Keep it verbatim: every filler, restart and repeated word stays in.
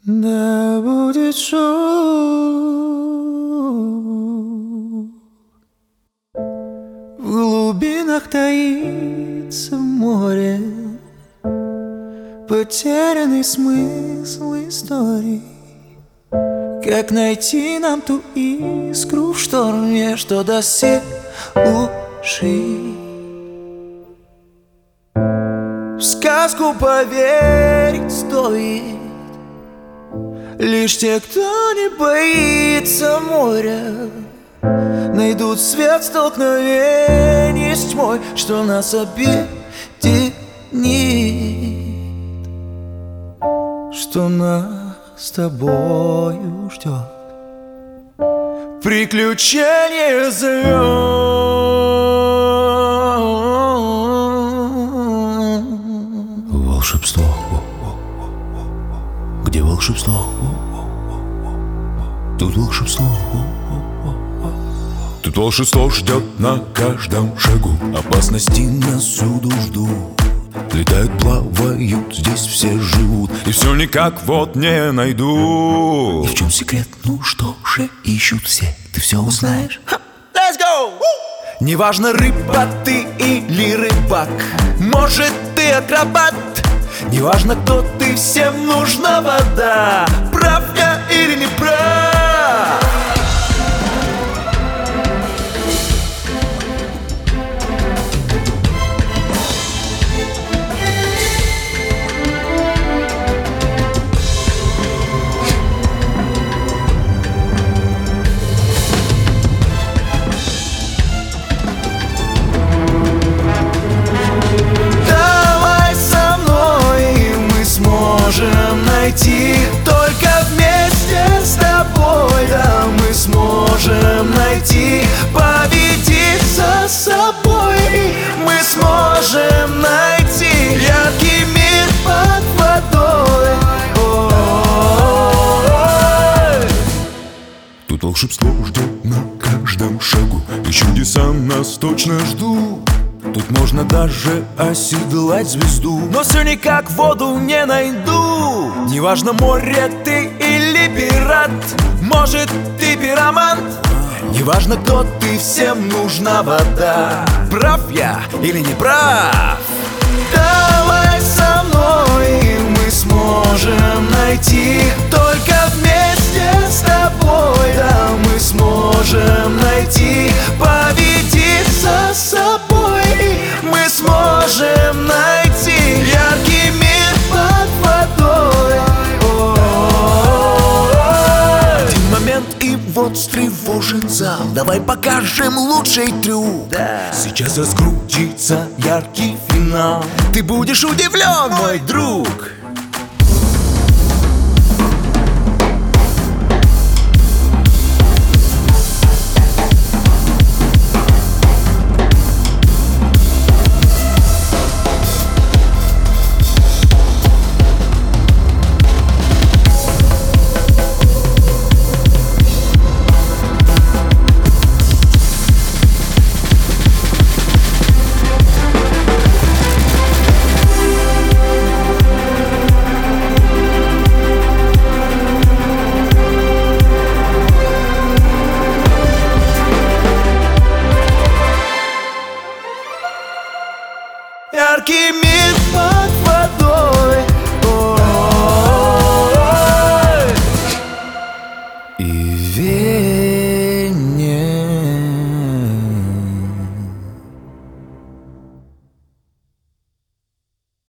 Да будет шум, в глубинах таится море, потерянный смысл истории. Как найти нам ту искру в шторме, что даст все уши? В сказку поверить стоит лишь те, кто не боится моря. Найдут свет столкновений с тьмой, что нас объединит, что нас с тобою ждет приключение звезд. Волшебство. Где волшебство? Тут волшебство. Тут волшебство ждет на каждом шагу, опасности нас всюду ждут. Летают, плавают, здесь все живут, и все никак вот не найду. И в чем секрет? Ну что же ищут все? Ты все узнаешь? Let's go! Неважно, рыба ты или рыбак, может, ты акробат. Неважно, кто ты, всем нужна вода. Прав я или не прав? Найти только вместе с тобой, да, мы сможем найти, победить за собой. Мы сможем найти яркий мир под водой. Ой-ой-ой. Тут волшебство ждет на каждом шагу, и чудеса нас точно ждут. Тут можно даже оседлать звезду, но все никак воду не найду. Неважно, море ты или пират, может, ты пиромант. Неважно, кто ты, всем нужна вода. Прав я или не прав? Давай со мной, мы сможем найти, только вместе с тобой, да, мы сможем найти, победить за собой. Мы сможем найти яркий мир под водой. Ой-ой-ой. Один момент и вот встревожен зал. Давай покажем лучший трюк, да. Сейчас раскрутится яркий финал. Ты будешь удивлен, мой друг. Яркий мир под водой. Ой-ой-ой. И верь.